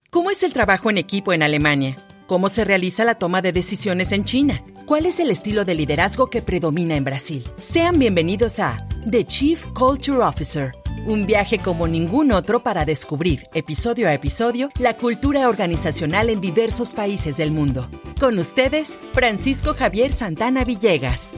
¿Cómo es el trabajo en equipo en Alemania? ¿Cómo se realiza la toma de decisiones en China? ¿Cuál es el estilo de liderazgo que predomina en Brasil? Sean bienvenidos a The Chief Culture Officer, un viaje como ningún otro para descubrir, episodio a episodio, la cultura organizacional en diversos países del mundo. Con ustedes, Francisco Javier Santana Villegas.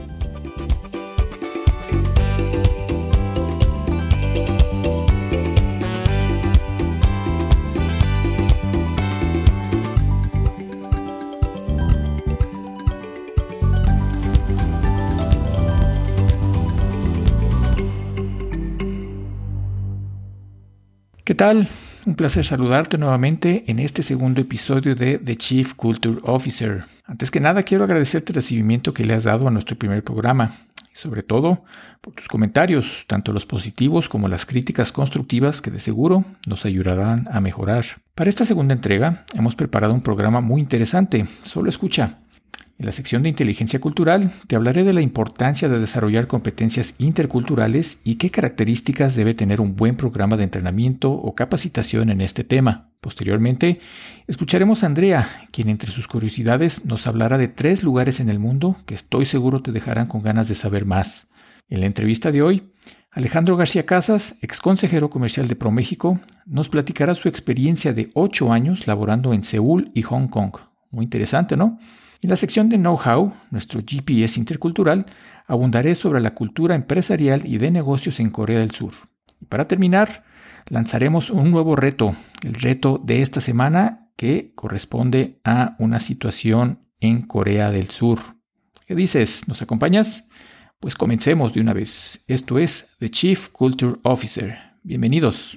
¿Qué tal? Un placer saludarte nuevamente en este segundo episodio de The Chief Culture Officer. Antes que nada, quiero agradecerte el recibimiento que le has dado a nuestro primer programa y sobre todo por tus comentarios, tanto los positivos como las críticas constructivas que de seguro nos ayudarán a mejorar. Para esta segunda entrega hemos preparado un programa muy interesante. Solo escucha. En la sección de inteligencia cultural te hablaré de la importancia de desarrollar competencias interculturales y qué características debe tener un buen programa de entrenamiento o capacitación en este tema. Posteriormente, escucharemos a Andrea, quien entre sus curiosidades nos hablará de 3 lugares en el mundo que estoy seguro te dejarán con ganas de saber más. En la entrevista de hoy, Alejandro García Casas, ex consejero comercial de ProMéxico, nos platicará su experiencia de 8 años laborando en Seúl y Hong Kong. Muy interesante, ¿no? En la sección de Know-How, nuestro GPS intercultural, abundaré sobre la cultura empresarial y de negocios en Corea del Sur. Y para terminar, lanzaremos un nuevo reto, el reto de esta semana que corresponde a una situación en Corea del Sur. ¿Qué dices? ¿Nos acompañas? Pues comencemos de una vez. Esto es The Chief Culture Officer. Bienvenidos.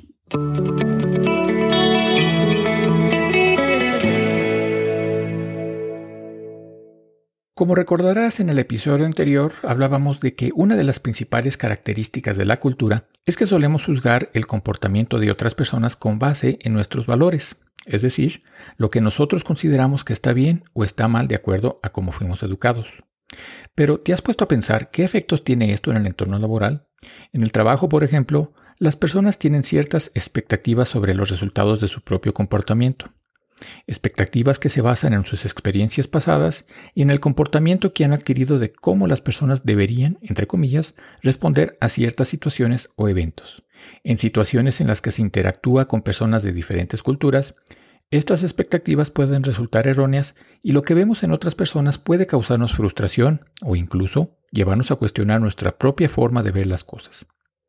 Como recordarás, en el episodio anterior hablábamos de que una de las principales características de la cultura es que solemos juzgar el comportamiento de otras personas con base en nuestros valores, es decir, lo que nosotros consideramos que está bien o está mal de acuerdo a cómo fuimos educados. Pero ¿te has puesto a pensar qué efectos tiene esto en el entorno laboral? En el trabajo, por ejemplo, las personas tienen ciertas expectativas sobre los resultados de su propio comportamiento. Expectativas que se basan en sus experiencias pasadas y en el comportamiento que han adquirido de cómo las personas deberían, entre comillas, responder a ciertas situaciones o eventos. En situaciones en las que se interactúa con personas de diferentes culturas, estas expectativas pueden resultar erróneas y lo que vemos en otras personas puede causarnos frustración o incluso llevarnos a cuestionar nuestra propia forma de ver las cosas.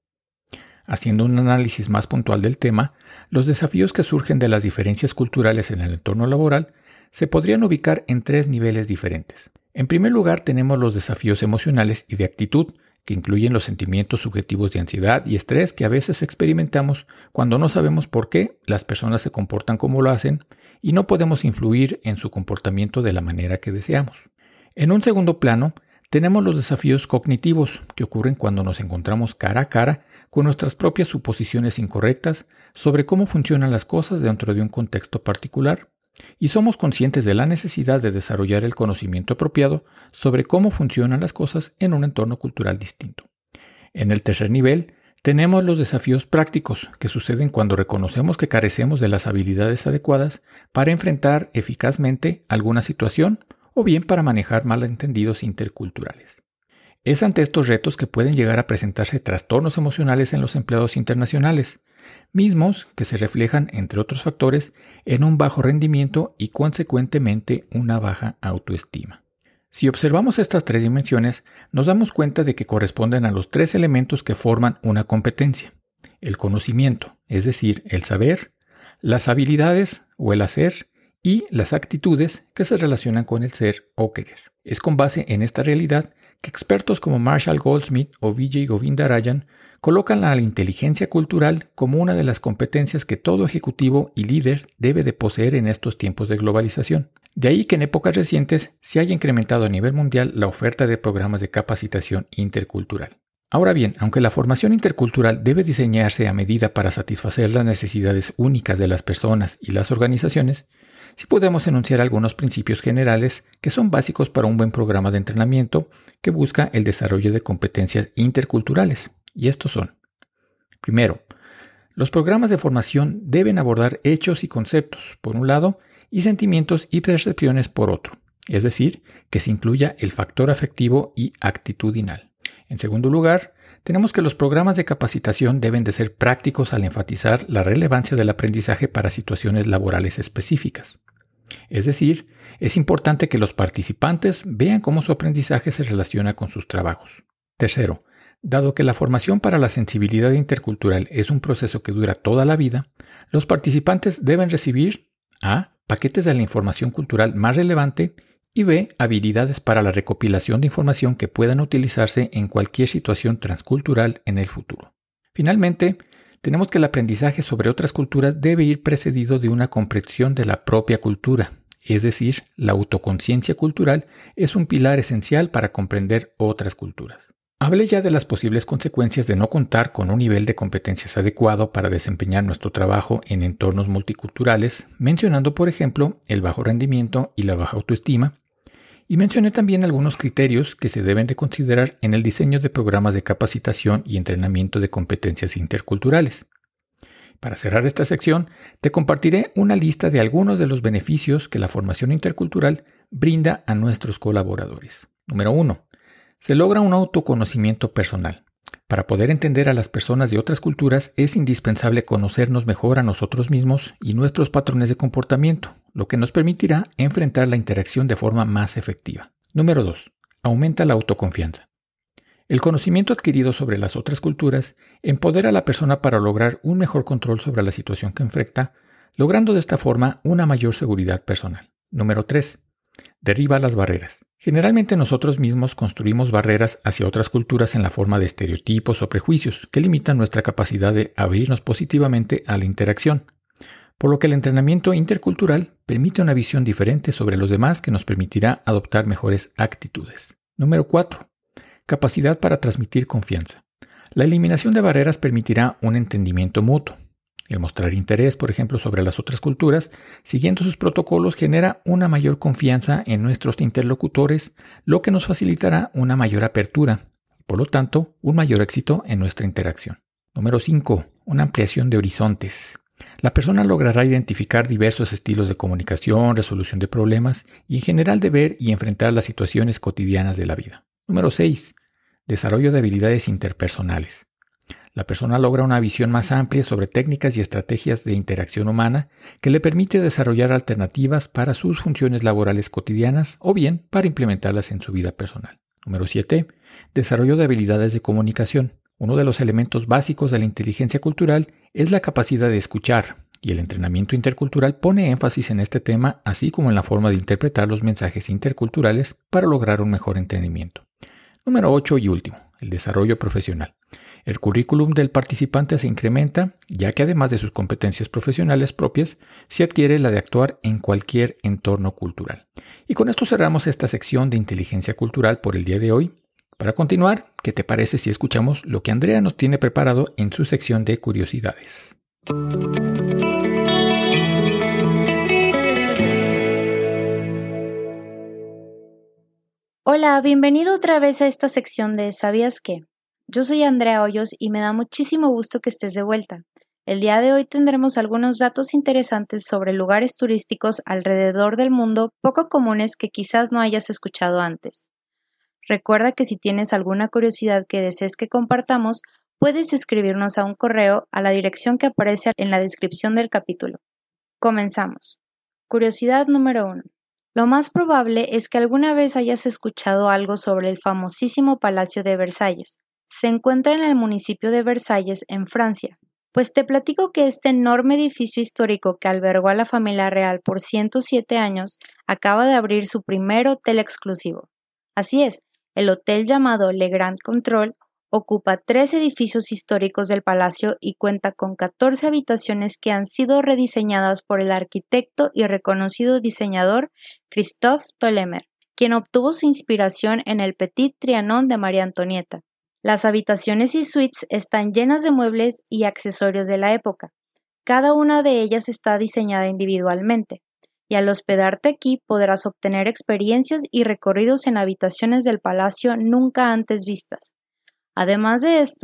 Haciendo un análisis más puntual del tema, los desafíos que surgen de las diferencias culturales en el entorno laboral se podrían ubicar en 3 niveles diferentes. En primer lugar, tenemos los desafíos emocionales y de actitud, que incluyen los sentimientos subjetivos de ansiedad y estrés que a veces experimentamos cuando no sabemos por qué las personas se comportan como lo hacen y no podemos influir en su comportamiento de la manera que deseamos. En un segundo plano, tenemos los desafíos cognitivos que ocurren cuando nos encontramos cara a cara con nuestras propias suposiciones incorrectas sobre cómo funcionan las cosas dentro de un contexto particular y somos conscientes de la necesidad de desarrollar el conocimiento apropiado sobre cómo funcionan las cosas en un entorno cultural distinto. En el tercer nivel, tenemos los desafíos prácticos que suceden cuando reconocemos que carecemos de las habilidades adecuadas para enfrentar eficazmente alguna situación o bien para manejar malentendidos interculturales. Es ante estos retos que pueden llegar a presentarse trastornos emocionales en los empleados internacionales, mismos que se reflejan, entre otros factores, en un bajo rendimiento y consecuentemente una baja autoestima. Si observamos estas 3 dimensiones, nos damos cuenta de que corresponden a los 3 elementos que forman una competencia: el conocimiento, es decir, el saber, las habilidades o el hacer, y las actitudes que se relacionan con el ser o querer. Es con base en esta realidad que expertos como Marshall Goldsmith o Vijay Govindarayan colocan a la inteligencia cultural como una de las competencias que todo ejecutivo y líder debe de poseer en estos tiempos de globalización. De ahí que en épocas recientes se haya incrementado a nivel mundial la oferta de programas de capacitación intercultural. Ahora bien, aunque la formación intercultural debe diseñarse a medida para satisfacer las necesidades únicas de las personas y las organizaciones, sí podemos enunciar algunos principios generales que son básicos para un buen programa de entrenamiento que busca el desarrollo de competencias interculturales. Y estos son: primero, Los programas de formación deben abordar hechos y conceptos, por un lado, y sentimientos y percepciones por otro, es decir, que se incluya el factor afectivo y actitudinal. En segundo lugar, tenemos que los programas de capacitación deben de ser prácticos al enfatizar la relevancia del aprendizaje para situaciones laborales específicas. Es decir, es importante que los participantes vean cómo su aprendizaje se relaciona con sus trabajos. Tercero, dado que la formación para la sensibilidad intercultural es un proceso que dura toda la vida, los participantes deben recibir A. Paquetes de la información cultural más relevante y B. Habilidades para la recopilación de información que puedan utilizarse en cualquier situación transcultural en el futuro. Finalmente, tenemos que el aprendizaje sobre otras culturas debe ir precedido de una comprensión de la propia cultura, es decir, la autoconciencia cultural es un pilar esencial para comprender otras culturas. Hablé ya de las posibles consecuencias de no contar con un nivel de competencias adecuado para desempeñar nuestro trabajo en entornos multiculturales, mencionando por ejemplo el bajo rendimiento y la baja autoestima, y mencioné también algunos criterios que se deben de considerar en el diseño de programas de capacitación y entrenamiento de competencias interculturales. Para cerrar esta sección, te compartiré una lista de algunos de los beneficios que la formación intercultural brinda a nuestros colaboradores. Número 1. Se logra un autoconocimiento personal. Para poder entender a las personas de otras culturas es indispensable conocernos mejor a nosotros mismos y nuestros patrones de comportamiento, lo que nos permitirá enfrentar la interacción de forma más efectiva. Número 2. Aumenta la autoconfianza. El conocimiento adquirido sobre las otras culturas empodera a la persona para lograr un mejor control sobre la situación que enfrenta, logrando de esta forma una mayor seguridad personal. Número 3. Derriba las barreras. Generalmente nosotros mismos construimos barreras hacia otras culturas en la forma de estereotipos o prejuicios que limitan nuestra capacidad de abrirnos positivamente a la interacción, por lo que el entrenamiento intercultural permite una visión diferente sobre los demás que nos permitirá adoptar mejores actitudes. Número 4. Capacidad para transmitir confianza. La eliminación de barreras permitirá un entendimiento mutuo. El mostrar interés, por ejemplo, sobre las otras culturas, siguiendo sus protocolos, genera una mayor confianza en nuestros interlocutores, lo que nos facilitará una mayor apertura y, por lo tanto, un mayor éxito en nuestra interacción. Número 5. Una ampliación de horizontes. La persona logrará identificar diversos estilos de comunicación, resolución de problemas y, en general, de ver y enfrentar las situaciones cotidianas de la vida. Número 6. Desarrollo de habilidades interpersonales. La persona logra una visión más amplia sobre técnicas y estrategias de interacción humana que le permite desarrollar alternativas para sus funciones laborales cotidianas o bien para implementarlas en su vida personal. Número 7. Desarrollo de habilidades de comunicación. Uno de los elementos básicos de la inteligencia cultural es la capacidad de escuchar, y el entrenamiento intercultural pone énfasis en este tema, así como en la forma de interpretar los mensajes interculturales para lograr un mejor entendimiento. Número 8 y último, el desarrollo profesional. El currículum del participante se incrementa, ya que además de sus competencias profesionales propias, se adquiere la de actuar en cualquier entorno cultural. Y con esto cerramos esta sección de inteligencia cultural por el día de hoy. Para continuar, ¿qué te parece si escuchamos lo que Andrea nos tiene preparado en su sección de curiosidades? Hola, bienvenido otra vez a esta sección de ¿Sabías qué? Yo soy Andrea Hoyos y me da muchísimo gusto que estés de vuelta. El día de hoy tendremos algunos datos interesantes sobre lugares turísticos alrededor del mundo poco comunes que quizás no hayas escuchado antes. Recuerda que si tienes alguna curiosidad que desees que compartamos, puedes escribirnos a un correo a la dirección que aparece en la descripción del capítulo. Comenzamos. Curiosidad número 1. Lo más probable es que alguna vez hayas escuchado algo sobre el famosísimo Palacio de Versalles. Se encuentra en el municipio de Versalles, en Francia. Pues te platico que este enorme edificio histórico que albergó a la familia real por 107 años acaba de abrir su primer hotel exclusivo. Así es, el hotel llamado Le Grand Control ocupa 3 edificios históricos del palacio y cuenta con 14 habitaciones que han sido rediseñadas por el arquitecto y reconocido diseñador Christophe Tollemer, quien obtuvo su inspiración en el Petit Trianon de María Antonieta. Las habitaciones y suites están llenas de muebles y accesorios de la época. Cada una de ellas está diseñada individualmente, y al hospedarte aquí podrás obtener experiencias y recorridos en habitaciones del palacio nunca antes vistas. Además de esto,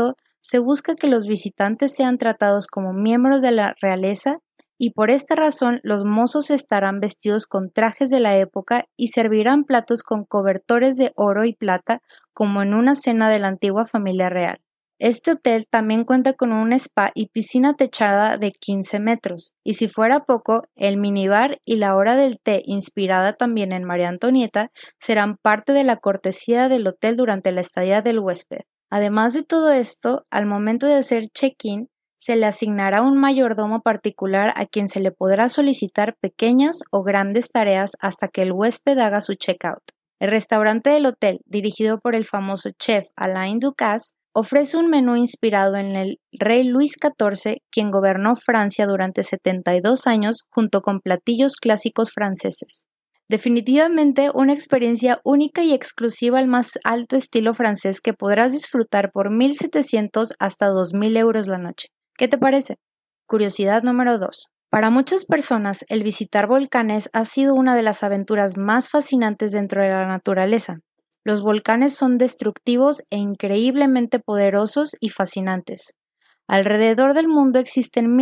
se busca que los visitantes sean tratados como miembros de la realeza y por esta razón los mozos estarán vestidos con trajes de la época y servirán platos con cobertores de oro y plata como en una cena de la antigua familia real. Este hotel también cuenta con un spa y piscina techada de 15 metros, y si fuera poco, el minibar y la hora del té, inspirada también en María Antonieta, serán parte de la cortesía del hotel durante la estadía del huésped. Además de todo esto, al momento de hacer check-in, se le asignará un mayordomo particular a quien se le podrá solicitar pequeñas o grandes tareas hasta que el huésped haga su check-out. El restaurante del hotel, dirigido por el famoso chef Alain Ducasse, ofrece un menú inspirado en el rey Luis XIV, quien gobernó Francia durante 72 años junto con platillos clásicos franceses. Definitivamente una experiencia única y exclusiva al más alto estilo francés que podrás disfrutar por 1.700 hasta 2.000 euros la noche. ¿Qué te parece? Curiosidad número 2. Para muchas personas, el visitar volcanes ha sido una de las aventuras más fascinantes dentro de la naturaleza. Los volcanes son destructivos e increíblemente poderosos y fascinantes. Alrededor del mundo existen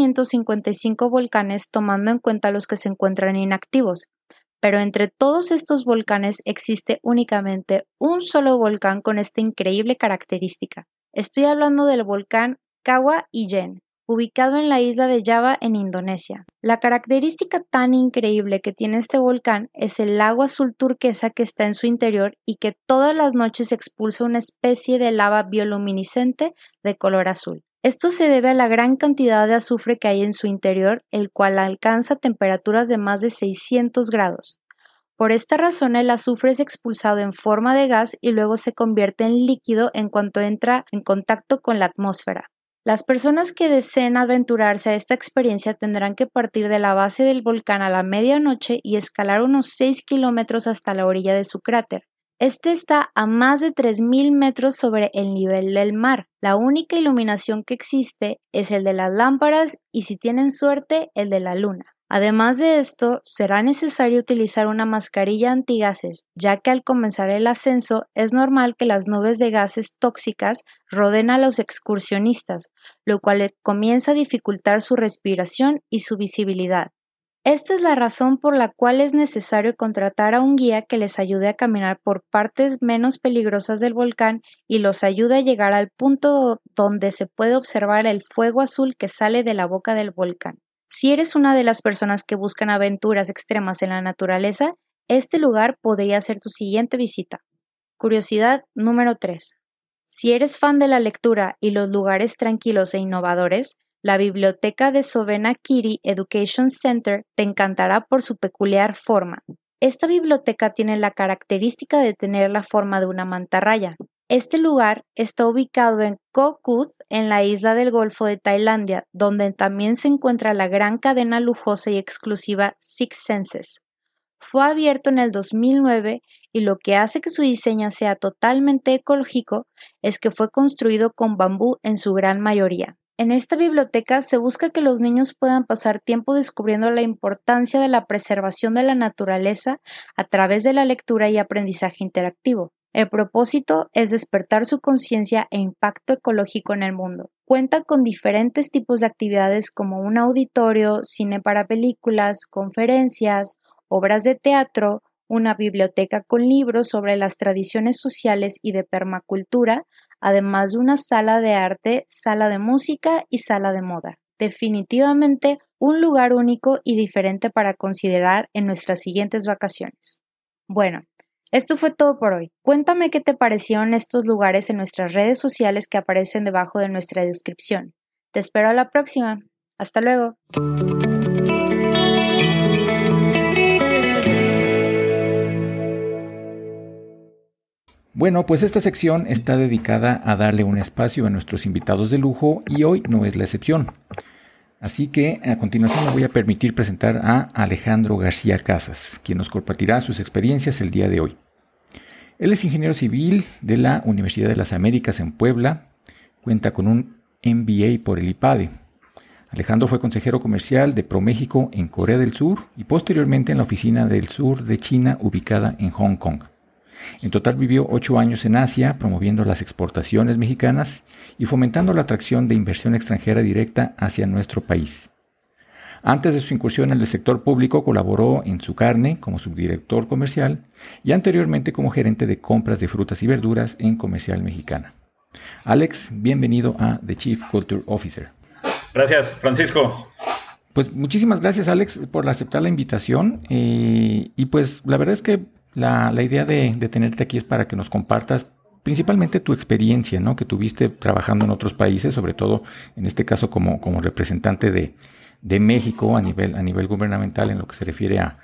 1.555 volcanes tomando en cuenta los que se encuentran inactivos, pero entre todos estos volcanes existe únicamente un solo volcán con esta increíble característica. Estoy hablando del volcán Kawah Ijen, ubicado en la isla de Java en Indonesia. La característica tan increíble que tiene este volcán es el agua azul turquesa que está en su interior y que todas las noches expulsa una especie de lava bioluminiscente de color azul. Esto se debe a la gran cantidad de azufre que hay en su interior, el cual alcanza temperaturas de más de 600 grados. Por esta razón, el azufre es expulsado en forma de gas y luego se convierte en líquido en cuanto entra en contacto con la atmósfera. Las personas que deseen aventurarse a esta experiencia tendrán que partir de la base del volcán a la medianoche y escalar unos 6 kilómetros hasta la orilla de su cráter. Este está a más de 3.000 metros sobre el nivel del mar. La única iluminación que existe es el de las lámparas y, si tienen suerte, el de la luna. Además de esto, será necesario utilizar una mascarilla antigases, ya que al comenzar el ascenso es normal que las nubes de gases tóxicas rodeen a los excursionistas, lo cual comienza a dificultar su respiración y su visibilidad. Esta es la razón por la cual es necesario contratar a un guía que les ayude a caminar por partes menos peligrosas del volcán y los ayude a llegar al punto donde se puede observar el fuego azul que sale de la boca del volcán. Si eres una de las personas que buscan aventuras extremas en la naturaleza, este lugar podría ser tu siguiente visita. Curiosidad número 3. Si eres fan de la lectura y los lugares tranquilos e innovadores, la biblioteca de Sovenna-Kiri Education Center te encantará por su peculiar forma. Esta biblioteca tiene la característica de tener la forma de una mantarraya. Este lugar está ubicado en Koh Kood, en la isla del Golfo de Tailandia, donde también se encuentra la gran cadena lujosa y exclusiva Six Senses. Fue abierto en el 2009 y lo que hace que su diseño sea totalmente ecológico es que fue construido con bambú en su gran mayoría. En esta biblioteca se busca que los niños puedan pasar tiempo descubriendo la importancia de la preservación de la naturaleza a través de la lectura y aprendizaje interactivo. El propósito es despertar su conciencia e impacto ecológico en el mundo. Cuenta con diferentes tipos de actividades como un auditorio, cine para películas, conferencias, obras de teatro, una biblioteca con libros sobre las tradiciones sociales y de permacultura, además de una sala de arte, sala de música y sala de moda. Definitivamente un lugar único y diferente para considerar en nuestras siguientes vacaciones. Bueno, esto fue todo por hoy. Cuéntame qué te parecieron estos lugares en nuestras redes sociales que aparecen debajo de nuestra descripción. Te espero a la próxima. Hasta luego. Bueno, pues esta sección está dedicada a darle un espacio a nuestros invitados de lujo y hoy no es la excepción. Así que a continuación me voy a permitir presentar a Alejandro García Casas, quien nos compartirá sus experiencias el día de hoy. Él es ingeniero civil de la Universidad de las Américas en Puebla, cuenta con un MBA por el IPADE. Alejandro fue consejero comercial de ProMéxico en Corea del Sur y posteriormente en la oficina del sur de China ubicada en Hong Kong. En total vivió 8 años en Asia, promoviendo las exportaciones mexicanas y fomentando la atracción de inversión extranjera directa hacia nuestro país. Antes de su incursión en el sector público, colaboró en Su Carne como subdirector comercial y anteriormente como gerente de compras de frutas y verduras en Comercial Mexicana. Alex, bienvenido a The Chief Culture Officer. Gracias, Francisco. Pues muchísimas gracias, Alex, por aceptar la invitación. Y pues la verdad es que la idea de tenerte aquí es para que nos compartas principalmente tu experiencia, ¿no?, que tuviste trabajando en otros países, sobre todo en este caso como representante de México a nivel gubernamental en lo que se refiere a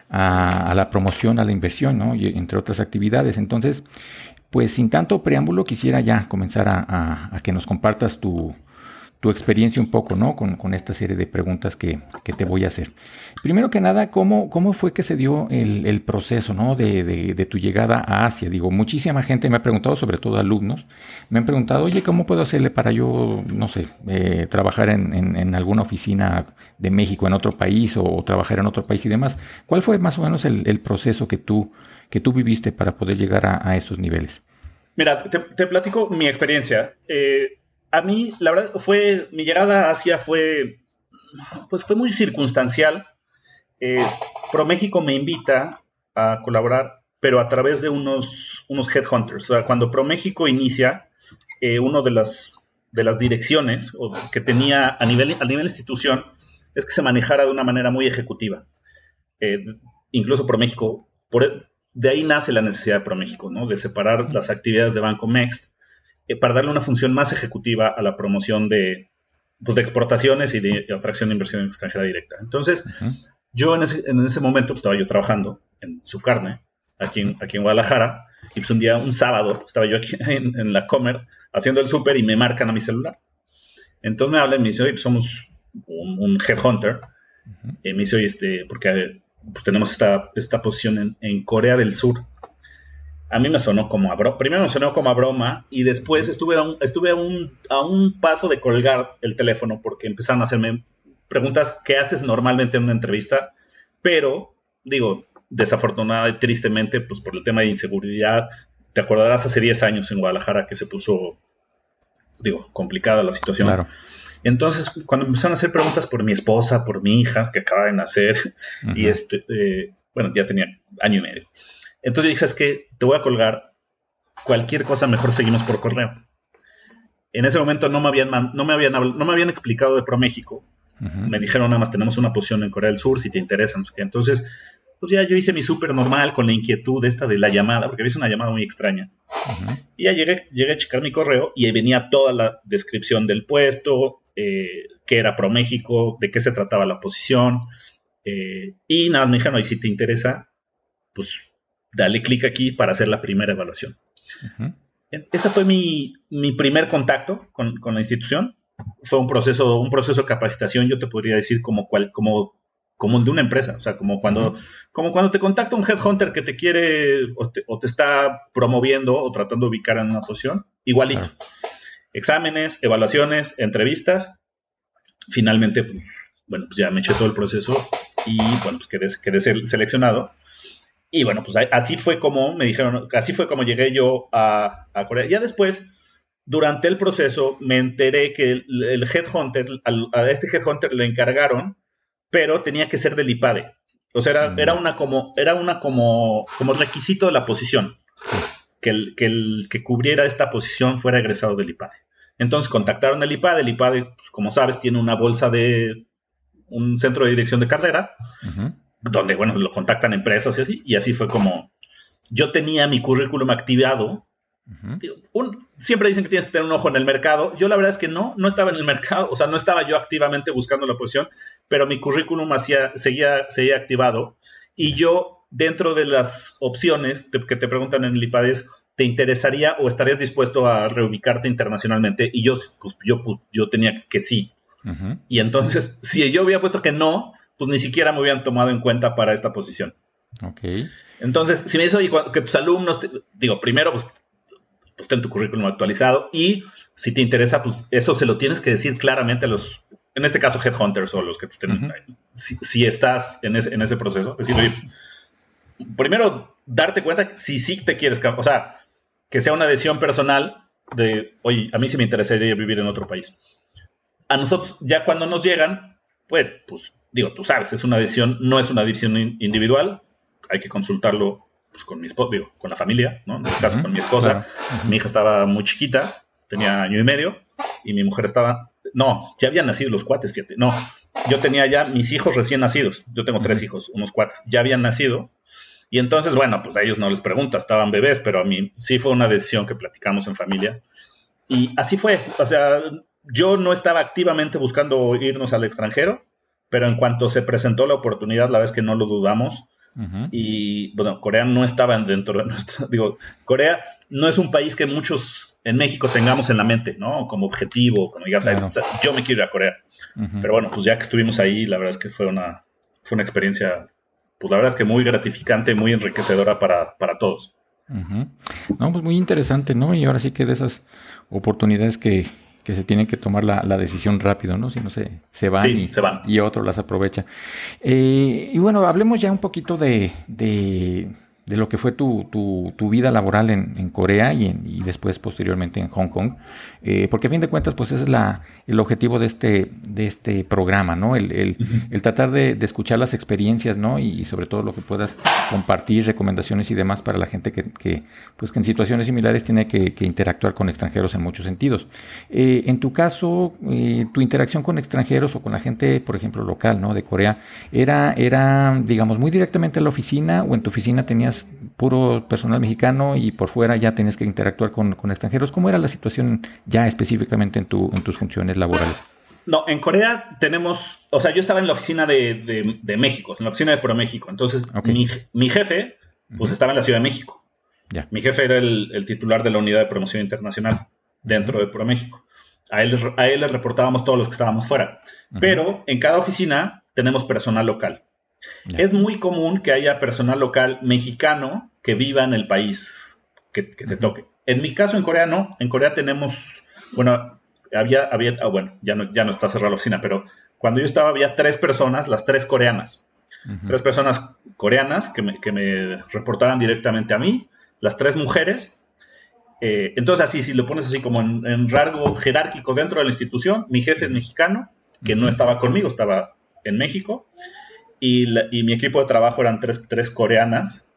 la promoción, a la inversión, ¿no?, y entre otras actividades. Entonces, pues sin tanto preámbulo, quisiera ya comenzar a que nos compartas tu experiencia un poco, ¿no?, con esta serie de preguntas que te voy a hacer. Primero que nada, ¿cómo fue que se dio el proceso, ¿no?, de tu llegada a Asia? Digo, muchísima gente me ha preguntado, sobre todo alumnos, me han preguntado, oye, ¿cómo puedo hacerle para yo, no sé, trabajar en alguna oficina de México en otro país o trabajar en otro país y demás? ¿Cuál fue más o menos el proceso que tú viviste para poder llegar a esos niveles? Mira, te platico mi experiencia. A mí, la verdad, mi llegada a Asia fue muy circunstancial. ProMéxico me invita a colaborar, pero a través de unos headhunters. O sea, cuando ProMéxico inicia, una de las direcciones que tenía a nivel institución es que se manejara de una manera muy ejecutiva. Incluso ProMéxico, de ahí nace la necesidad de ProMéxico, ¿no?, de separar las actividades de Banco Mext para darle una función más ejecutiva a la promoción de exportaciones y de atracción de inversión extranjera directa. Entonces, yo en ese momento estaba yo trabajando en Su Carne, aquí en Guadalajara, y pues un sábado, estaba yo aquí en la Comer haciendo el súper y me marcan a mi celular. Entonces me hablan y me dicen, oye, pues somos un headhunter. Me dice, oye, porque pues tenemos esta posición en Corea del Sur. A mí me sonó como a broma. Primero me sonó como a broma y después estuve a un paso de colgar el teléfono porque empezaron a hacerme preguntas que haces normalmente en una entrevista, pero, digo, desafortunadamente y tristemente, pues por el tema de inseguridad, te acordarás hace 10 años en Guadalajara que se puso, complicada la situación. Claro. Entonces, cuando empezaron a hacer preguntas por mi esposa, por mi hija, que acaba de nacer, y ya tenía año y medio. Entonces yo dije, ¿sabes qué? Te voy a colgar. Cualquier cosa, mejor seguimos por correo. En ese momento no me habían explicado de ProMéxico. Me dijeron nada más, tenemos una posición en Corea del Sur, si te interesa. No sé qué. Entonces, pues ya yo hice mi súper normal con la inquietud de la llamada, porque había una llamada muy extraña. Y ya llegué a checar mi correo y ahí venía toda la descripción del puesto, qué era ProMéxico, de qué se trataba la posición. Y nada más me dijeron, y si te interesa, pues dale clic aquí para hacer la primera evaluación. Ese fue mi primer contacto con la institución. Fue un proceso de capacitación, yo te podría decir, como el de una empresa. O sea, como cuando te contacta un headhunter que te quiere o te está promoviendo o tratando de ubicar en una posición, igualito. Claro. Exámenes, evaluaciones, entrevistas. Finalmente, pues ya me eché todo el proceso y quedé seleccionado. Y bueno, pues así fue como me dijeron, así fue como llegué yo a Corea. Ya después, durante el proceso, me enteré que el headhunter, a este headhunter le encargaron, pero tenía que ser del IPADE. O sea, era una como requisito de la posición, que el que cubriera esta posición fuera egresado del IPADE. Entonces contactaron al IPADE. El IPADE, pues, como sabes, tiene una bolsa de un centro de dirección de carrera, donde, lo contactan empresas y así fue como yo tenía mi currículum activado. Siempre dicen que tienes que tener un ojo en el mercado. Yo la verdad es que no estaba en el mercado, o sea, no estaba yo activamente buscando la posición, pero mi currículum seguía activado. Y yo, dentro de las opciones que te preguntan en el IPADE, ¿te interesaría o estarías dispuesto a reubicarte internacionalmente? Y yo tenía que sí. Y entonces, si yo había puesto que no, pues ni siquiera me hubieran tomado en cuenta para esta posición. Entonces, si me dices, oye, que tus alumnos, primero, pues ten tu currículum actualizado, y si te interesa, pues eso se lo tienes que decir claramente a los, en este caso, headhunters o los que te estén, si estás en ese proceso. Es decir, oye, primero, darte cuenta si sí te quieres, o sea, que sea una decisión personal de, oye, a mí sí me interesaría vivir en otro país. A nosotros, ya cuando nos llegan, pues digo, tú sabes, es una decisión, no es una decisión individual, hay que consultarlo pues, con mi esposa, digo, con la familia, ¿no? En este caso con mi esposa. Claro. Mi hija estaba muy chiquita, tenía 1 año y medio, y mi mujer estaba, no, ya habían nacido los cuates, fíjate, no, yo tenía ya mis hijos recién nacidos, yo tengo 3 hijos, unos cuates, ya habían nacido, y entonces, bueno, pues a ellos no les pregunta, estaban bebés, pero a mí sí fue una decisión que platicamos en familia, y así fue, o sea, yo no estaba activamente buscando irnos al extranjero, pero en cuanto se presentó la oportunidad, la vez que no lo dudamos, y bueno, Corea no estaba dentro de nuestro, digo, Corea no es un país que muchos en México tengamos en la mente, ¿no? Como objetivo, como digas, claro. Yo me quiero ir a Corea. Pero bueno, pues ya que estuvimos ahí, la verdad es que fue una experiencia, pues la verdad es que muy gratificante, muy enriquecedora para todos. No, pues muy interesante, ¿no? Y ahora sí que de esas oportunidades que se tienen que tomar la decisión rápido, ¿no? Si no se van, sí, se van. Y otro las aprovecha. Y bueno, hablemos ya un poquito de lo que fue tu vida laboral en Corea y después posteriormente en Hong Kong, porque a fin de cuentas pues ese es el objetivo de este programa, ¿no? El tratar de escuchar las experiencias, ¿no? Y sobre todo lo que puedas compartir, recomendaciones y demás para la gente que en situaciones similares tiene que interactuar con extranjeros en muchos sentidos. En tu caso, tu interacción con extranjeros o con la gente, por ejemplo, local, ¿no? De Corea, ¿era digamos, muy directamente a la oficina o en tu oficina tenías puro personal mexicano y por fuera ya tenías que interactuar con extranjeros? ¿Cómo era la situación ya específicamente en tus funciones laborales? No, en Corea tenemos, o sea, yo estaba en la oficina de México, en la oficina de ProMéxico. Entonces, okay. mi jefe, pues estaba en la Ciudad de México. Yeah. Mi jefe era el titular de la unidad de promoción internacional dentro de ProMéxico. A él les reportábamos todos los que estábamos fuera. Pero en cada oficina tenemos personal local. Yeah. Es muy común que haya personal local mexicano que viva en el país que te toque. En mi caso, en Corea no. En Corea tenemos, bueno, bueno, ya no está cerrada la oficina, pero cuando yo estaba había 3 personas, las 3 coreanas. 3 personas coreanas que me reportaban directamente a mí, las 3 mujeres. Entonces, así, si lo pones así como en rango jerárquico dentro de la institución, mi jefe es mexicano, que no estaba conmigo, estaba en México. Y mi equipo de trabajo eran 3 coreanas,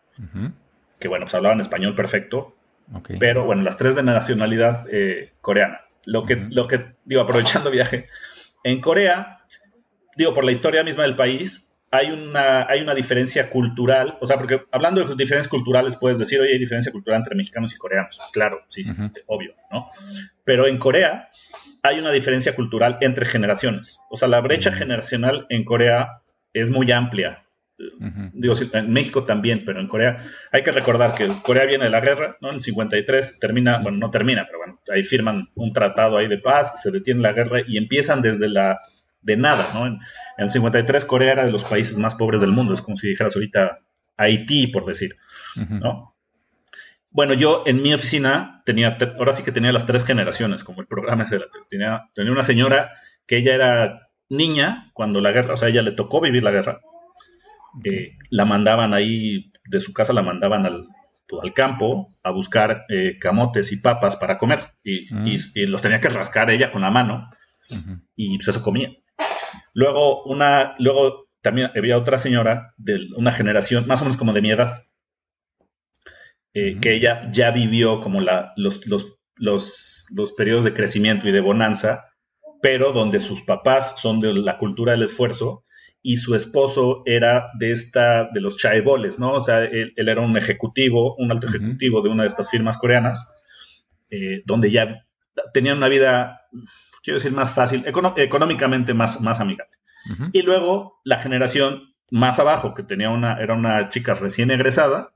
que bueno, pues hablaban español perfecto, okay. Pero bueno, las 3 de nacionalidad coreana. Lo que digo, aprovechando viaje, en Corea, digo, por la historia misma del país, hay una diferencia cultural, o sea, porque hablando de diferencias culturales puedes decir, oye, hay diferencia cultural entre mexicanos y coreanos. Claro, sí, obvio, ¿no? Pero en Corea hay una diferencia cultural entre generaciones. O sea, la brecha generacional en Corea es muy amplia. Digo, en México también, pero en Corea hay que recordar que Corea viene de la guerra, ¿no? En el 53 termina, bueno, no termina, pero bueno, ahí firman un tratado ahí de paz, se detiene la guerra y empiezan desde de nada, ¿no? En el 53 Corea era de los países más pobres del mundo, es como si dijeras ahorita Haití, por decir, ¿no? Bueno, yo en mi oficina ahora sí que tenía las 3 generaciones, como el programa ese, tenía una señora que ella era niña cuando la guerra, o sea, ella le tocó vivir la guerra. La mandaban ahí, de su casa la mandaban al campo a buscar camotes y papas para comer y los tenía que rascar ella con la mano y pues eso comía. Luego también había otra señora de una generación más o menos como de mi edad, que ella ya vivió como los periodos de crecimiento y de bonanza, pero donde sus papás son de la cultura del esfuerzo y su esposo era de los chaeboles, ¿no? O sea, él era un ejecutivo, un alto ejecutivo de una de estas firmas coreanas, donde ya tenían una vida, quiero decir, más fácil, económicamente más amigable. Y luego la generación más abajo, que era una chica recién egresada,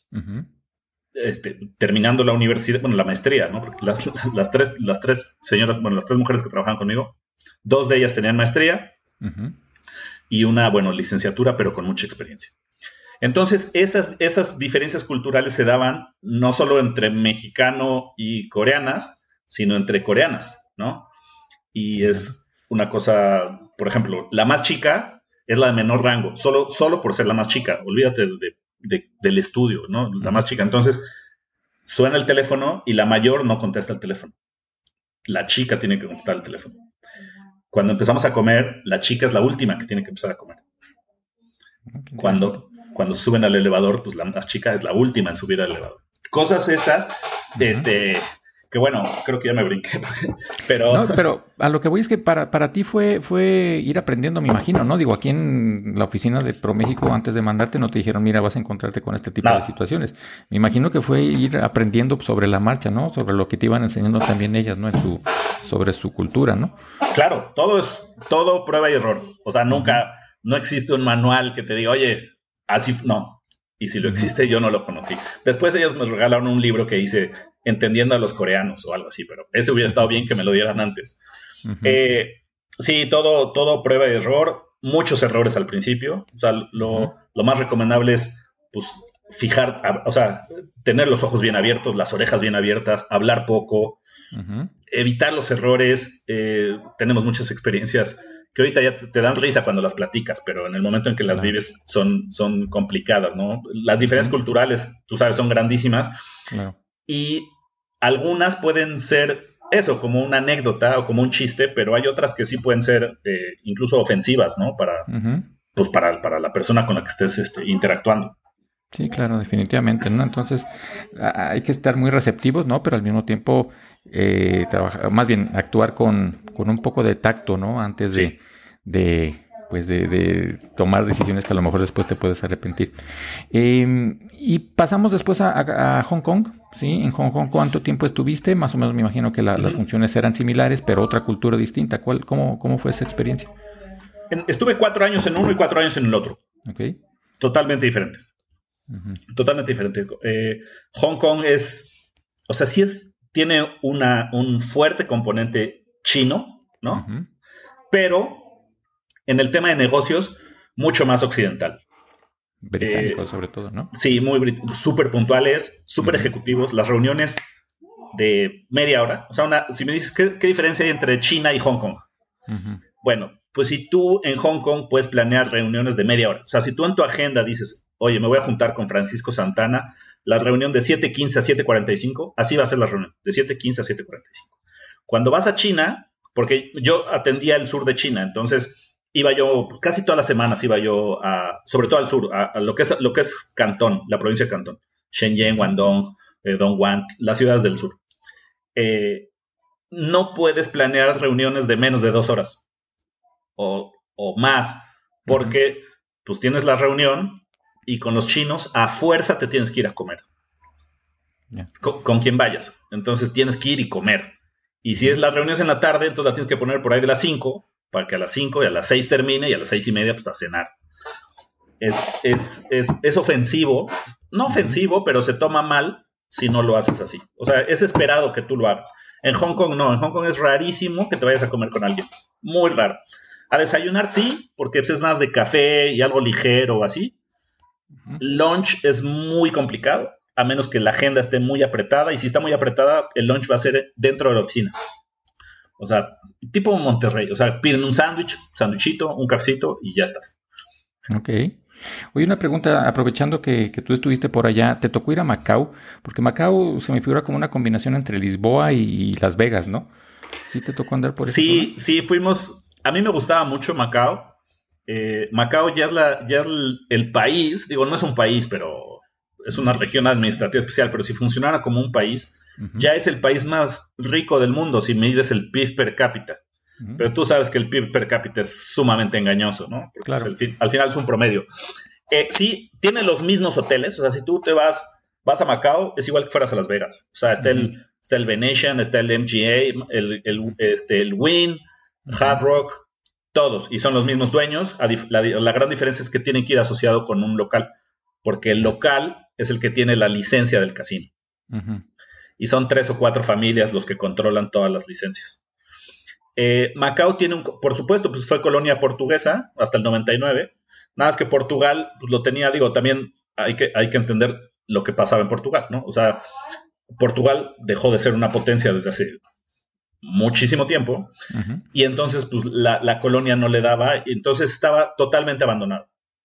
terminando la universidad, bueno, la maestría, ¿no? Porque las tres señoras, bueno, las 3 mujeres que trabajaban conmigo, 2 de ellas tenían maestría, y una, bueno, licenciatura, pero con mucha experiencia. Entonces, esas diferencias culturales se daban no solo entre mexicano y coreanas, sino entre coreanas, ¿no? Y es una cosa, por ejemplo, la más chica es la de menor rango, solo por ser la más chica. Olvídate del estudio, ¿no? La más chica. Entonces, suena el teléfono y la mayor no contesta el teléfono. La chica tiene que contestar el teléfono. Cuando empezamos a comer, la chica es la última que tiene que empezar a comer. Cuando suben al elevador, pues la chica es la última en subir al elevador. Cosas estas, que bueno, creo que ya me brinqué. Pero a lo que voy es que para ti fue ir aprendiendo, me imagino, ¿no? Digo, aquí en la oficina de ProMéxico, antes de mandarte, no te dijeron, mira, vas a encontrarte con este tipo de situaciones. Me imagino que fue ir aprendiendo sobre la marcha, ¿no? Sobre lo que te iban enseñando también ellas, ¿no? Sobre su cultura, ¿no? Claro, todo prueba y error. O sea, no existe un manual que te diga, oye, así no. Y si lo existe, yo no lo conocí. Después ellas me regalaron un libro que hice Entendiendo a los coreanos o algo así, pero ese hubiera estado bien que me lo dieran antes. Sí, todo prueba y error, muchos errores al principio. O sea, lo más recomendable es, pues, tener los ojos bien abiertos, las orejas bien abiertas, hablar poco, evitar los errores. Tenemos muchas experiencias que ahorita ya te dan risa cuando las platicas, pero en el momento en que las vives son complicadas, ¿no? Las diferencias culturales, tú sabes, son grandísimas. Y algunas pueden ser eso, como una anécdota o como un chiste, pero hay otras que sí pueden ser incluso ofensivas, ¿no? Para la persona con la que estés interactuando. Sí, claro, definitivamente, ¿no? Entonces hay que estar muy receptivos, ¿no? Pero al mismo tiempo trabajar, más bien actuar con un poco de tacto, ¿no? Antes de tomar decisiones que a lo mejor después te puedes arrepentir. Y pasamos después a Hong Kong, ¿sí? En Hong Kong, ¿cuánto tiempo estuviste? Más o menos me imagino que las funciones eran similares, pero otra cultura distinta. ¿Cómo fue esa experiencia? Estuve 4 años en uno y 4 años en el otro. Okay. Totalmente diferente. Totalmente diferente. Hong Kong tiene un fuerte componente chino, ¿no? Pero en el tema de negocios, mucho más occidental. Británicos sobre todo, ¿no? Sí, súper puntuales, súper ejecutivos. Las reuniones de media hora. O sea, si me dices, ¿qué diferencia hay entre China y Hong Kong? Bueno, pues si tú en Hong Kong puedes planear reuniones de media hora. O sea, si tú en tu agenda dices, oye, me voy a juntar con Francisco Santana, la reunión de 7:15 a 7:45, así va a ser la reunión, de 7:15 a 7:45. Cuando vas a China, porque yo atendía el sur de China, entonces iba yo, pues, casi todas las semanas iba yo sobre todo al sur, a lo que es Cantón, la provincia de Cantón, Shenzhen, Guangdong, Dongguan, las ciudades del sur. No puedes planear reuniones de menos de 2 horas o más, porque pues tienes la reunión y con los chinos a fuerza te tienes que ir a comer. Con quien vayas. Entonces tienes que ir y comer. Y si es la reunión en la tarde, entonces la tienes que poner por ahí de las 5, para que a las 5 y a las 6 termine y a las 6:30 pues a cenar. Es ofensivo. No ofensivo, pero se toma mal si no lo haces así. O sea, es esperado que tú lo hagas. En Hong Kong no. En Hong Kong es rarísimo que te vayas a comer con alguien. Muy raro. A desayunar sí, porque pues, es más de café y algo ligero o así. Lunch es muy complicado, a menos que la agenda esté muy apretada. Y si está muy apretada, el lunch va a ser dentro de la oficina. O sea, tipo Monterrey. O sea, piden un sándwichito, un cafecito y ya estás. Ok. Oye, una pregunta, aprovechando que tú estuviste por allá, ¿te tocó ir a Macao? Porque Macao se me figura como una combinación entre Lisboa y Las Vegas, ¿no? ¿Sí te tocó andar por eso? Sí, fuimos. A mí me gustaba mucho Macao. Macao ya es el país, digo, no es un país, pero es una región administrativa especial, pero si funcionara como un país, ya es el país más rico del mundo si mides el PIB per cápita. Pero tú sabes que el PIB per cápita es sumamente engañoso, ¿no? Porque claro. Al final es un promedio. Sí, tiene los mismos hoteles. O sea, si tú te vas a Macao, es igual que fueras a Las Vegas. O sea, está el Venetian, está el MGA, el Wynn, Hard Rock, todos. Y son los mismos dueños. La gran diferencia es que tienen que ir asociado con un local. Porque el local es el que tiene la licencia del casino. Y son 3 o 4 familias los que controlan todas las licencias. Macao tiene por supuesto, pues fue colonia portuguesa hasta el 99. Nada más que Portugal pues lo tenía, digo, también hay que entender lo que pasaba en Portugal, ¿no? O sea, Portugal dejó de ser una potencia desde hace muchísimo tiempo y entonces pues la colonia no le daba, y entonces estaba totalmente abandonado.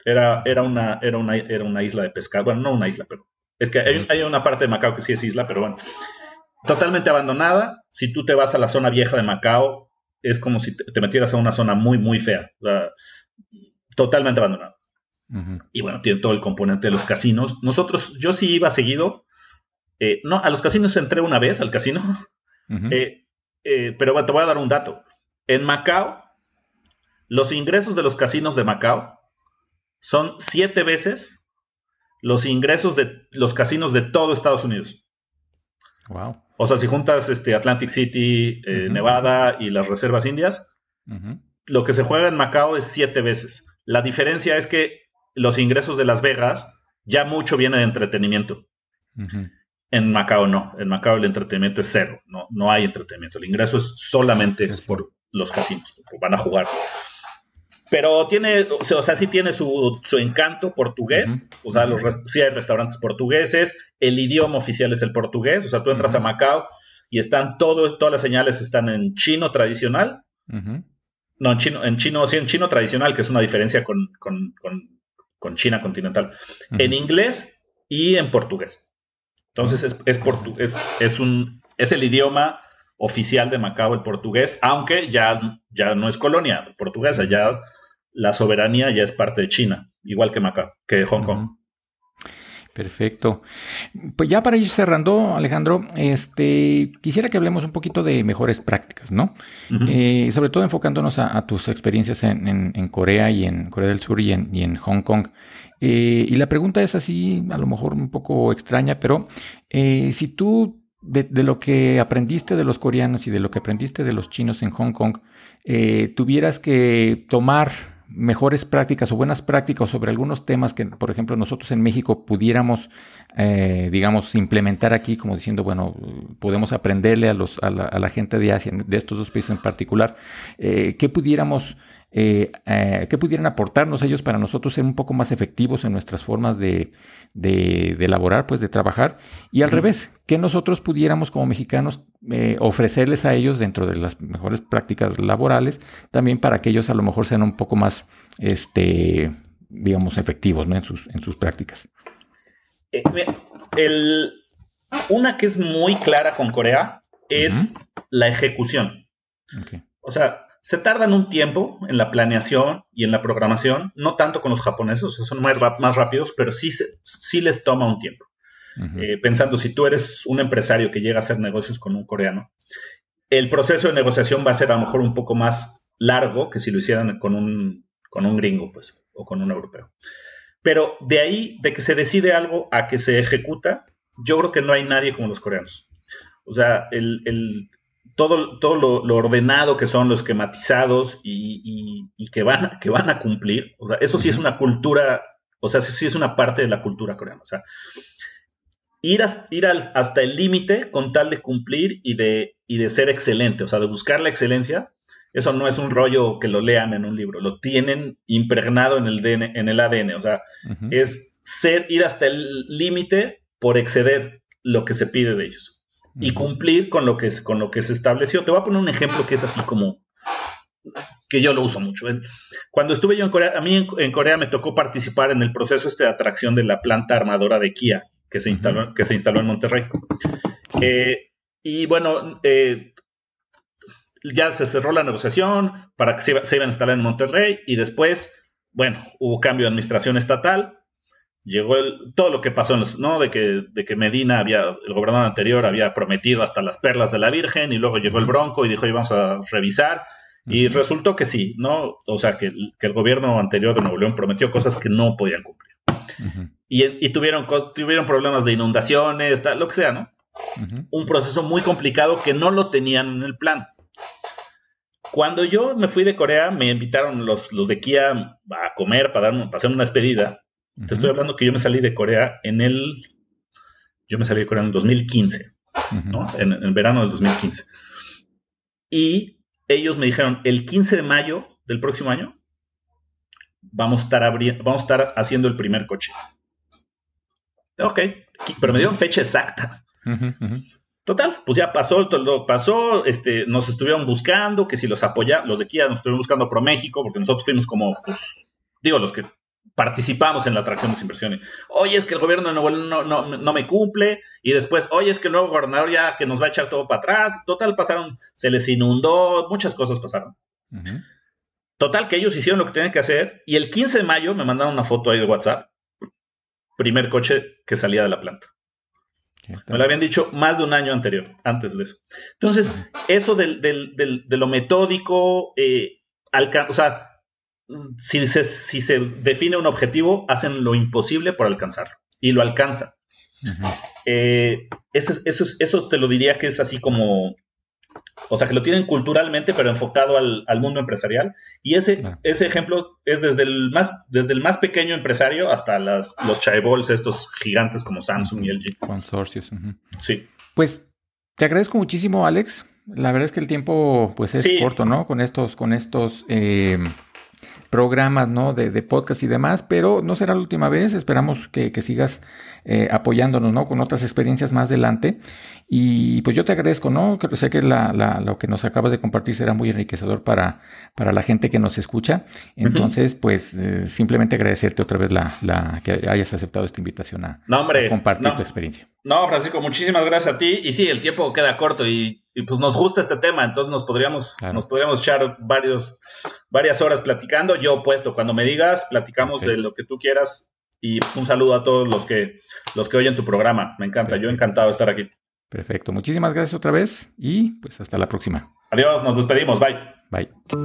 Era una isla de pescado. Bueno, no una isla, pero es que hay una parte de Macao que sí es isla, pero bueno. Totalmente abandonada. Si tú te vas a la zona vieja de Macao, es como si te metieras a una zona muy, muy fea. O sea, totalmente abandonada. Uh-huh. Y bueno, tiene todo el componente de los casinos. Yo sí iba seguido. No, a los casinos entré una vez, al casino. Uh-huh. Pero bueno, te voy a dar un dato. En Macao, los ingresos de los casinos de Macao son 7 veces los ingresos de los casinos de todo Estados Unidos. Wow. O sea, si juntas Atlantic City, uh-huh. Nevada y las reservas indias, uh-huh. Lo que se juega en Macao es 7 veces. La diferencia es que los ingresos de Las Vegas ya mucho viene de entretenimiento. Uh-huh. En Macao no. En Macao el entretenimiento es cero. No hay entretenimiento. El ingreso es solamente por los casinos. Van a jugar. Pero sí tiene su encanto portugués. Uh-huh. O sea, sí hay restaurantes portugueses. El idioma oficial es el portugués. O sea, tú entras uh-huh. a Macao y están todas las señales están en chino tradicional. Uh-huh. No, en chino tradicional, que es una diferencia con China continental. Uh-huh. En inglés y en portugués. Entonces es el idioma oficial de Macao, el portugués, aunque ya no es colonia portuguesa, ya la soberanía ya es parte de China, igual que Macao, que Hong Kong. Perfecto. Pues ya para ir cerrando, Alejandro, quisiera que hablemos un poquito de mejores prácticas, ¿no? Uh-huh. Sobre todo enfocándonos a tus experiencias en Corea y en Corea del Sur y en Hong Kong. Y la pregunta es así, a lo mejor un poco extraña, pero si tú de lo que aprendiste de los coreanos y de lo que aprendiste de los chinos en Hong Kong, tuvieras que tomar mejores prácticas o buenas prácticas sobre algunos temas que, por ejemplo, nosotros en México pudiéramos, digamos, implementar aquí, como diciendo, bueno, podemos aprenderle a la gente de Asia, de estos dos países en particular, ¿qué pudieran aportarnos ellos para nosotros ser un poco más efectivos en nuestras formas de elaborar, pues de trabajar? Y al revés, ¿qué nosotros pudiéramos como mexicanos ofrecerles a ellos dentro de las mejores prácticas laborales, también para que ellos a lo mejor sean un poco más, digamos, efectivos, ¿no? en sus prácticas? Una que es muy clara con Corea es uh-huh. la ejecución. Okay. O sea, se tardan un tiempo en la planeación y en la programación, no tanto con los japoneses, o sea, son más rápidos, pero sí les toma un tiempo. Uh-huh. Pensando, si tú eres un empresario que llega a hacer negocios con un coreano, el proceso de negociación va a ser a lo mejor un poco más largo que si lo hicieran con un gringo, pues, o con un europeo. Pero de ahí, de que se decide algo a que se ejecuta, yo creo que no hay nadie como los coreanos. O sea, todo lo ordenado que son, los esquematizados y que van a cumplir. O sea, eso sí es una cultura, o sea, sí es una parte de la cultura coreana. O sea, ir hasta el límite con tal de cumplir y de ser excelente, o sea, de buscar la excelencia. Eso no es un rollo que lo lean en un libro, lo tienen impregnado en el ADN. O sea, uh-huh. es ir hasta el límite por exceder lo que se pide de ellos. Uh-huh. Y cumplir con lo que se estableció. Te voy a poner un ejemplo que es así como que yo lo uso mucho. Cuando estuve yo en Corea, a mí en Corea me tocó participar en el proceso de atracción de la planta armadora de Kia que se instaló en Monterrey. Y bueno, ya se cerró la negociación para que se iban a instalar en Monterrey y después, bueno, hubo cambio de administración estatal. Llegó todo lo que pasó, ¿no? De que Medina el gobernador anterior había prometido hasta las perlas de la Virgen y luego llegó el Bronco y dijo, vamos a revisar. Y resultó que sí, ¿no? O sea, que el gobierno anterior de Nuevo León prometió cosas que no podían cumplir. Uh-huh. Y tuvieron problemas de inundaciones, lo que sea, ¿no? Uh-huh. Un proceso muy complicado que no lo tenían en el plan. Cuando yo me fui de Corea, me invitaron los de Kia a comer para hacer una despedida. Uh-huh. Te estoy hablando que yo me salí de Corea en el 2015, uh-huh. ¿no? En verano del 2015. Y ellos me dijeron, el 15 de mayo del próximo año vamos a estar haciendo el primer coche. Ok, pero me dieron fecha exacta. Uh-huh, uh-huh. Total, pues ya pasó, nos estuvieron buscando, que si los de Kia nos estuvieron buscando ProMéxico, porque nosotros fuimos como, pues, digo, los que participamos en la atracción de esa inversión. Oye, es que el gobierno de Nuevo León no me cumple, y después, oye, es que el nuevo gobernador ya que nos va a echar todo para atrás. Total, se les inundó, muchas cosas pasaron. Uh-huh. Total, que ellos hicieron lo que tenían que hacer, y el 15 de mayo me mandaron una foto ahí de WhatsApp, primer coche que salía de la planta. Me lo habían dicho más de un año antes de eso. Entonces, eso de lo metódico, o sea, si se define un objetivo, hacen lo imposible por alcanzarlo, y lo alcanzan. Uh-huh. Eso te lo diría que es así como, o sea, que lo tienen culturalmente, pero enfocado al mundo empresarial. Y ese ejemplo es desde el más pequeño empresario hasta los chaebols estos gigantes como Samsung y LG. Consorcios. Uh-huh. Sí. Pues te agradezco muchísimo, Alex. La verdad es que el tiempo pues es corto, ¿no? Con estos programas, ¿no? de podcast y demás, pero no será la última vez. Esperamos que sigas apoyándonos, ¿no? Con otras experiencias más adelante. Y pues yo te agradezco, ¿no? Que sé que lo que nos acabas de compartir será muy enriquecedor para la gente que nos escucha. Entonces, pues simplemente agradecerte otra vez que hayas aceptado esta invitación a compartir tu experiencia. No, Francisco, muchísimas gracias a ti. Y sí, el tiempo queda corto y pues nos gusta este tema, entonces nos podríamos echar varias horas platicando. Yo puesto, cuando me digas, platicamos de lo que tú quieras. Y pues, un saludo a todos los que oyen tu programa. Me encanta, Yo encantado de estar aquí. Perfecto, muchísimas gracias otra vez y pues hasta la próxima. Adiós, nos despedimos, bye. Bye.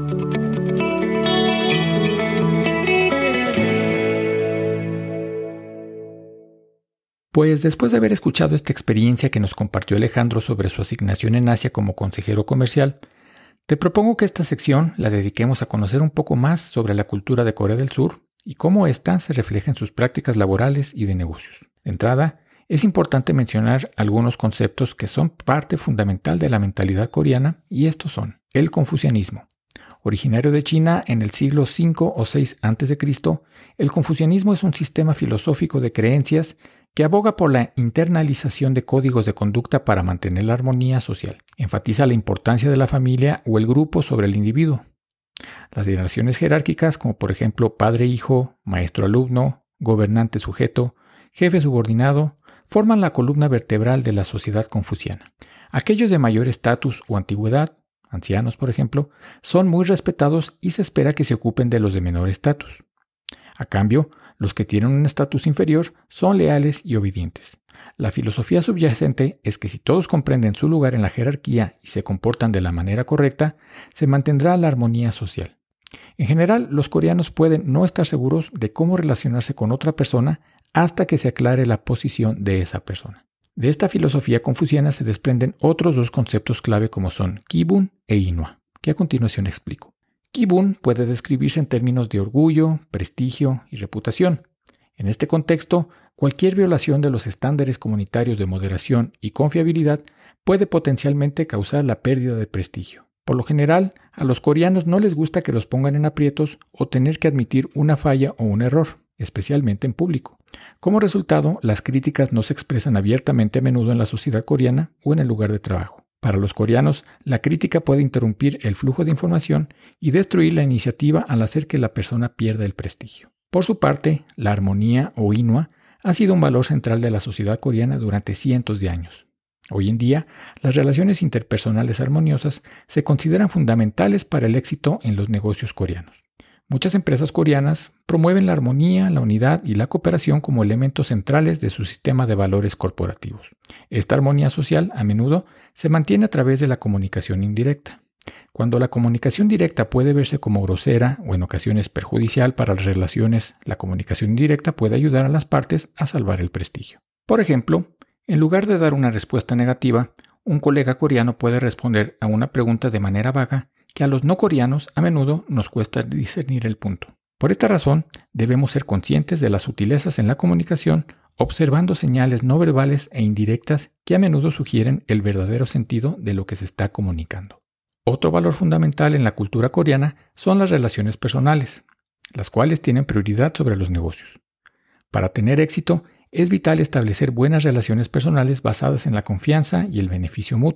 Pues después de haber escuchado esta experiencia que nos compartió Alejandro sobre su asignación en Asia como consejero comercial, te propongo que esta sección la dediquemos a conocer un poco más sobre la cultura de Corea del Sur y cómo ésta se refleja en sus prácticas laborales y de negocios. De entrada, es importante mencionar algunos conceptos que son parte fundamental de la mentalidad coreana, y estos son el confucianismo. Originario de China en el siglo V o VI a.C., el confucianismo es un sistema filosófico de creencias que aboga por la internalización de códigos de conducta para mantener la armonía social. Enfatiza la importancia de la familia o el grupo sobre el individuo. Las relaciones jerárquicas, como por ejemplo padre-hijo, maestro-alumno, gobernante-sujeto, jefe-subordinado, forman la columna vertebral de la sociedad confuciana. Aquellos de mayor estatus o antigüedad, ancianos por ejemplo, son muy respetados y se espera que se ocupen de los de menor estatus. A cambio, los que tienen un estatus inferior son leales y obedientes. La filosofía subyacente es que si todos comprenden su lugar en la jerarquía y se comportan de la manera correcta, se mantendrá la armonía social. En general, los coreanos pueden no estar seguros de cómo relacionarse con otra persona hasta que se aclare la posición de esa persona. De esta filosofía confuciana se desprenden otros dos conceptos clave como son Kibun e Inua, que a continuación explico. Kibun puede describirse en términos de orgullo, prestigio y reputación. En este contexto, cualquier violación de los estándares comunitarios de moderación y confiabilidad puede potencialmente causar la pérdida de prestigio. Por lo general, a los coreanos no les gusta que los pongan en aprietos o tener que admitir una falla o un error, especialmente en público. Como resultado, las críticas no se expresan abiertamente a menudo en la sociedad coreana o en el lugar de trabajo. Para los coreanos, la crítica puede interrumpir el flujo de información y destruir la iniciativa al hacer que la persona pierda el prestigio. Por su parte, la armonía o Inua ha sido un valor central de la sociedad coreana durante cientos de años. Hoy en día, las relaciones interpersonales armoniosas se consideran fundamentales para el éxito en los negocios coreanos. Muchas empresas coreanas promueven la armonía, la unidad y la cooperación como elementos centrales de su sistema de valores corporativos. Esta armonía social, a menudo, se mantiene a través de la comunicación indirecta. Cuando la comunicación directa puede verse como grosera o en ocasiones perjudicial para las relaciones, la comunicación indirecta puede ayudar a las partes a salvar el prestigio. Por ejemplo, en lugar de dar una respuesta negativa, un colega coreano puede responder a una pregunta de manera vaga que a los no coreanos a menudo nos cuesta discernir el punto. Por esta razón, debemos ser conscientes de las sutilezas en la comunicación, observando señales no verbales e indirectas que a menudo sugieren el verdadero sentido de lo que se está comunicando. Otro valor fundamental en la cultura coreana son las relaciones personales, las cuales tienen prioridad sobre los negocios. Para tener éxito, es vital establecer buenas relaciones personales basadas en la confianza y el beneficio mutuos.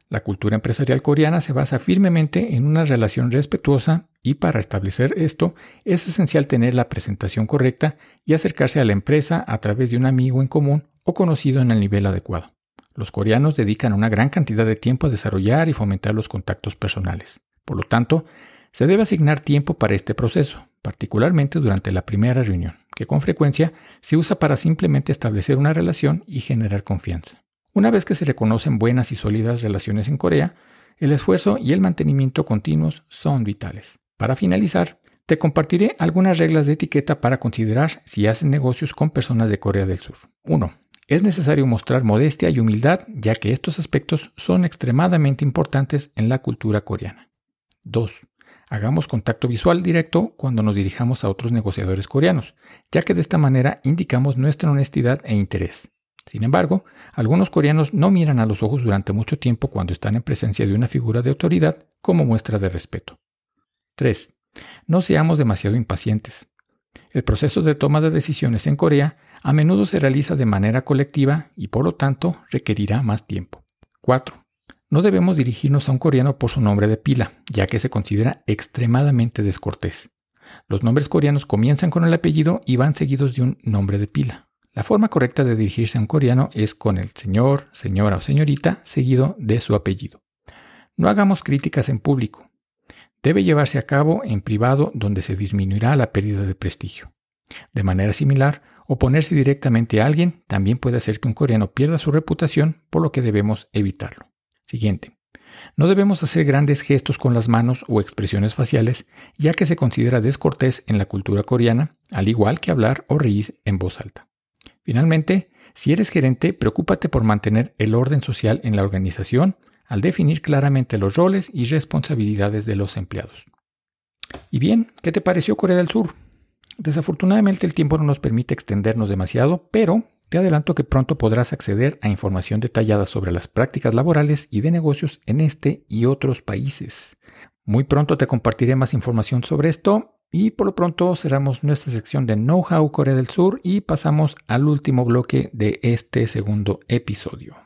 La cultura empresarial coreana se basa firmemente en una relación respetuosa y para establecer esto es esencial tener la presentación correcta y acercarse a la empresa a través de un amigo en común o conocido en el nivel adecuado. Los coreanos dedican una gran cantidad de tiempo a desarrollar y fomentar los contactos personales. Por lo tanto, se debe asignar tiempo para este proceso, particularmente durante la primera reunión, que con frecuencia se usa para simplemente establecer una relación y generar confianza. Una vez que se reconocen buenas y sólidas relaciones en Corea, el esfuerzo y el mantenimiento continuos son vitales. Para finalizar, te compartiré algunas reglas de etiqueta para considerar si haces negocios con personas de Corea del Sur. 1. Es necesario mostrar modestia y humildad, ya que estos aspectos son extremadamente importantes en la cultura coreana. 2. Hagamos contacto visual directo cuando nos dirijamos a otros negociadores coreanos, ya que de esta manera indicamos nuestra honestidad e interés. Sin embargo, algunos coreanos no miran a los ojos durante mucho tiempo cuando están en presencia de una figura de autoridad como muestra de respeto. 3. No seamos demasiado impacientes. El proceso de toma de decisiones en Corea a menudo se realiza de manera colectiva y por lo tanto requerirá más tiempo. 4. No debemos dirigirnos a un coreano por su nombre de pila, ya que se considera extremadamente descortés. Los nombres coreanos comienzan con el apellido y van seguidos de un nombre de pila. La forma correcta de dirigirse a un coreano es con el señor, señora o señorita, seguido de su apellido. No hagamos críticas en público. Debe llevarse a cabo en privado, donde se disminuirá la pérdida de prestigio. De manera similar, oponerse directamente a alguien también puede hacer que un coreano pierda su reputación, por lo que debemos evitarlo. Siguiente. No debemos hacer grandes gestos con las manos o expresiones faciales, ya que se considera descortés en la cultura coreana, al igual que hablar o reír en voz alta. Finalmente, si eres gerente, preocúpate por mantener el orden social en la organización al definir claramente los roles y responsabilidades de los empleados. Y bien, ¿qué te pareció Corea del Sur? Desafortunadamente el tiempo no nos permite extendernos demasiado, pero te adelanto que pronto podrás acceder a información detallada sobre las prácticas laborales y de negocios en este y otros países. Muy pronto te compartiré más información sobre esto. Y por lo pronto cerramos nuestra sección de Know-How Corea del Sur y pasamos al último bloque de este segundo episodio.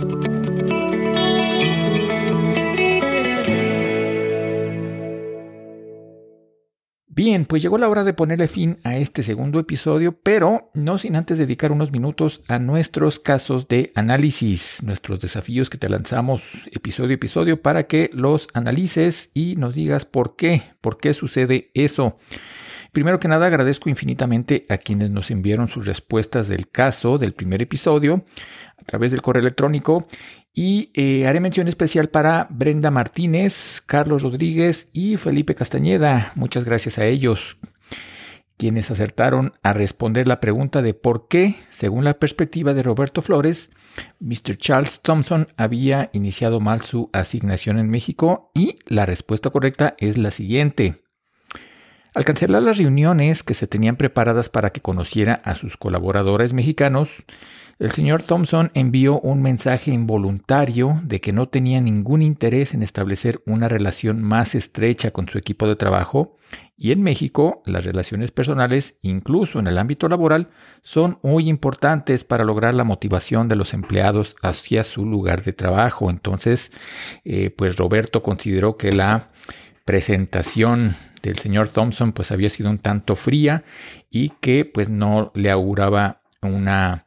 Bien, pues llegó la hora de ponerle fin a este segundo episodio, pero no sin antes dedicar unos minutos a nuestros casos de análisis, nuestros desafíos que te lanzamos episodio a episodio para que los analices y nos digas por qué sucede eso. Primero que nada, agradezco infinitamente a quienes nos enviaron sus respuestas del caso del primer episodio a través del correo electrónico y haré mención especial para Brenda Martínez, Carlos Rodríguez y Felipe Castañeda. Muchas gracias a ellos, quienes acertaron a responder la pregunta de por qué, según la perspectiva de Roberto Flores, Mr. Charles Thompson había iniciado mal su asignación en México, y la respuesta correcta es la siguiente. Al cancelar las reuniones que se tenían preparadas para que conociera a sus colaboradores mexicanos, el señor Thompson envió un mensaje involuntario de que no tenía ningún interés en establecer una relación más estrecha con su equipo de trabajo, y en México las relaciones personales, incluso en el ámbito laboral, son muy importantes para lograr la motivación de los empleados hacia su lugar de trabajo. Entonces, pues Roberto consideró que la presentación del señor Thompson pues había sido un tanto fría y que pues no le auguraba un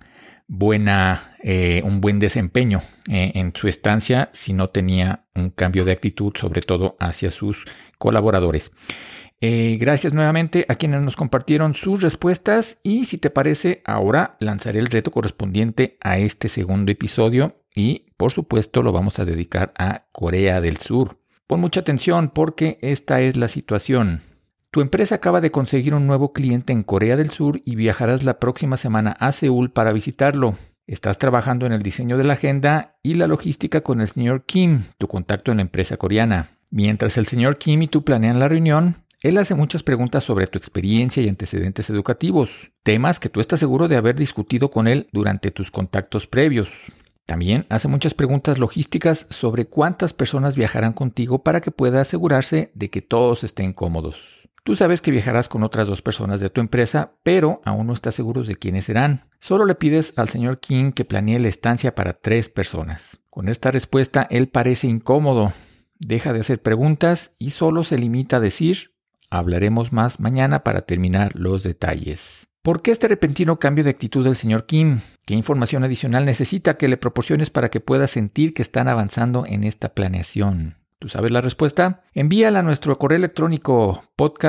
buen desempeño en su estancia si no tenía un cambio de actitud, sobre todo hacia sus colaboradores. Gracias nuevamente a quienes nos compartieron sus respuestas, y si te parece, ahora lanzaré el reto correspondiente a este segundo episodio y por supuesto lo vamos a dedicar a Corea del Sur. Pon mucha atención porque esta es la situación. Tu empresa acaba de conseguir un nuevo cliente en Corea del Sur y viajarás la próxima semana a Seúl para visitarlo. Estás trabajando en el diseño de la agenda y la logística con el señor Kim, tu contacto en la empresa coreana. Mientras el señor Kim y tú planean la reunión, él hace muchas preguntas sobre tu experiencia y antecedentes educativos, temas que tú estás seguro de haber discutido con él durante tus contactos previos. También hace muchas preguntas logísticas sobre cuántas personas viajarán contigo para que pueda asegurarse de que todos estén cómodos. Tú sabes que viajarás con otras 2 personas de tu empresa, pero aún no estás seguro de quiénes serán. Solo le pides al señor Kim que planee la estancia para 3 personas. Con esta respuesta, él parece incómodo. Deja de hacer preguntas y solo se limita a decir: hablaremos más mañana para terminar los detalles. ¿Por qué este repentino cambio de actitud del señor Kim? ¿Qué información adicional necesita que le proporciones para que pueda sentir que están avanzando en esta planeación? ¿Tú sabes la respuesta? Envíala a nuestro correo electrónico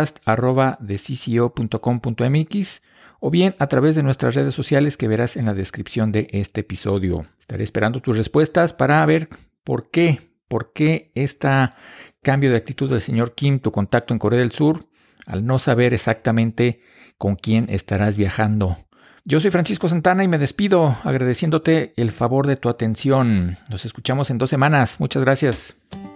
podcast@thecco.com.mx o bien a través de nuestras redes sociales que verás en la descripción de este episodio. Estaré esperando tus respuestas para ver por qué este cambio de actitud del señor Kim, tu contacto en Corea del Sur, al no saber exactamente con quién estarás viajando. Yo soy Francisco Santana y me despido agradeciéndote el favor de tu atención. Nos escuchamos en 2 semanas. Muchas gracias.